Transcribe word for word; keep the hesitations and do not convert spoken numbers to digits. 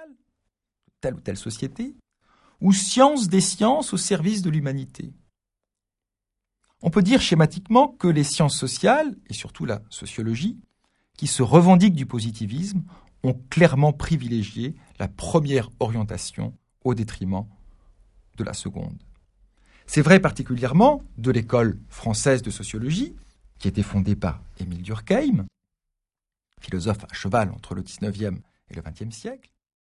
sociales, de telle ou telle société, ou sciences des sciences au service de l'humanité. On peut dire schématiquement que les sciences sociales, et surtout la sociologie, qui se revendiquent du positivisme, ont clairement privilégié la première orientation au détriment de la seconde. C'est vrai particulièrement de l'école française de sociologie, qui a été fondée par Émile Durkheim, philosophe à cheval entre le dix-neuvième et le vingtième siècle,